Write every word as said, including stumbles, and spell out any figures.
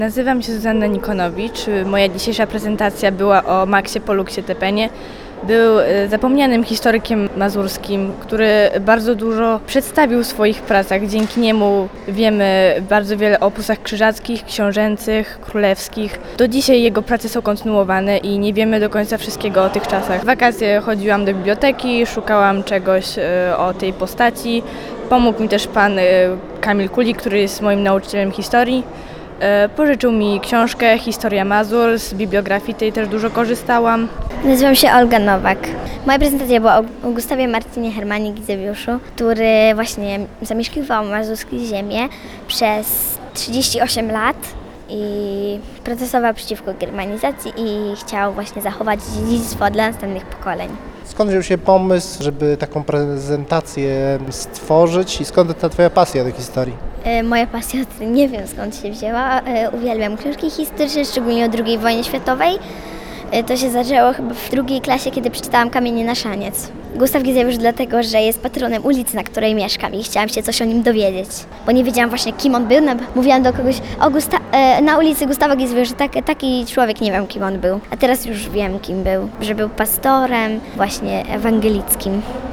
Nazywam się Zuzanna Nikonowicz. Moja dzisiejsza prezentacja była o Maxie Poluksie Tepenie. Był zapomnianym historykiem mazurskim, który bardzo dużo przedstawił w swoich pracach. Dzięki niemu wiemy bardzo wiele o opusach krzyżackich, książęcych, królewskich. Do dzisiaj jego prace są kontynuowane i nie wiemy do końca wszystkiego o tych czasach. W wakacje chodziłam do biblioteki, szukałam czegoś o tej postaci. Pomógł mi też pan Kamil Kulik, który jest moim nauczycielem historii. Pożyczył mi książkę Historia Mazur, z bibliografii tej też dużo korzystałam. Nazywam się Olga Nowak. Moja prezentacja była o Gustawie Marcinie Hermanie Gidzewiuszu, który właśnie zamieszkiwał mazurskie ziemię przez trzydzieści osiem lat i protestował przeciwko germanizacji i chciał właśnie zachować dziedzictwo dla następnych pokoleń. Skąd wziął się pomysł, żeby taką prezentację stworzyć i skąd ta Twoja pasja do historii? Moja pasja, nie wiem skąd się wzięła, uwielbiam książki historyczne, szczególnie o drugiej wojnie światowej. To się zaczęło chyba w drugiej klasie, kiedy przeczytałam Kamienie na szaniec. Gustaw Gizewiusz dlatego, że jest patronem ulicy, na której mieszkam i chciałam się coś o nim dowiedzieć, bo nie wiedziałam właśnie kim on był. Mówiłam do kogoś o Gusta na ulicy Gustawa Gizewiusza, tak, taki człowiek, nie wiem kim on był, a teraz już wiem kim był, że był pastorem właśnie ewangelickim.